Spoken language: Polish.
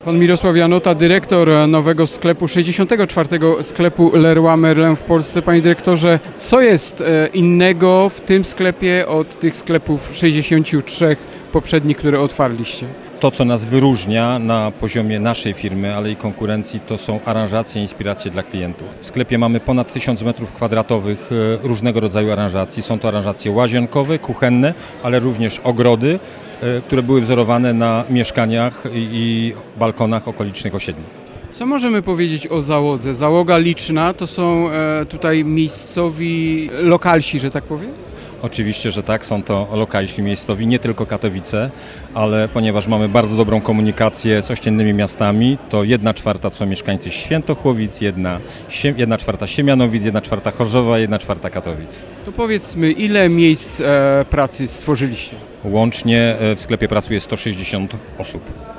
Pan Mirosław Janota, dyrektor nowego sklepu, 64. sklepu Leroy Merlin w Polsce. Panie dyrektorze, co jest innego w tym sklepie od tych sklepów 63 poprzednich, które otwarliście? To, co nas wyróżnia na poziomie naszej firmy, ale i konkurencji, to są aranżacje i inspiracje dla klientów. W sklepie mamy ponad 1000 m2 różnego rodzaju aranżacji. Są to aranżacje łazienkowe, kuchenne, ale również ogrody, które były wzorowane na mieszkaniach i balkonach okolicznych osiedli. Co możemy powiedzieć o załodze? Załoga liczna, to są tutaj miejscowi lokalsi, że tak powiem? Oczywiście, że tak, są to lokalsi miejscowi, nie tylko Katowice, ale ponieważ mamy bardzo dobrą komunikację z ościennymi miastami, to 1/4 to są mieszkańcy Świętochłowic, 1/4 Siemianowic, 1/4 Chorzowa, 1/4 Katowic. To powiedzmy, ile miejsc pracy stworzyliście? Łącznie w sklepie pracuje 160 osób.